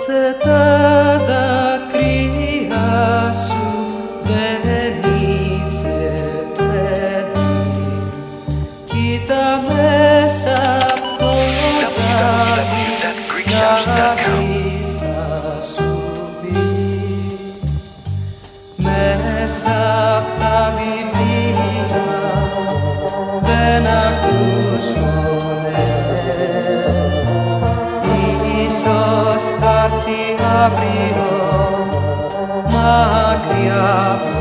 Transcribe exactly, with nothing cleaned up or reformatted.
σε τα δάκρυα σου δεν είσαι παιδί. Κοίτα μέσα απ' το ταβί να δεις θα σου πει. Μέσα απ' τα βιβλία δεν ακούς φωνές. Ίσως θα έρθει αύριο μακριά.